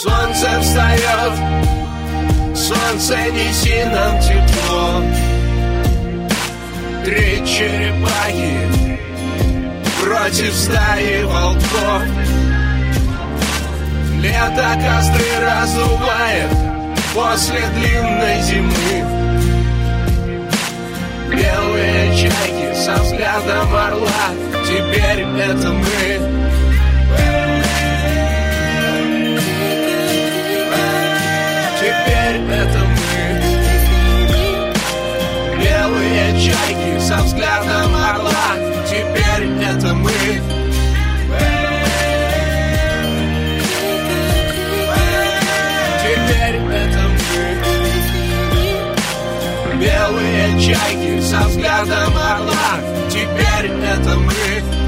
Солнце встает, солнце, неси нам тепло. Три черепахи против стаи волков. Лето костры раздувает после длинной зимы. Белые чайки со взглядом орла, теперь это мы. Теперь это мы. Белые чайки со взглядом орла, теперь это мы. Теперь это мы. Белые чайки со взглядом орла, теперь это мы.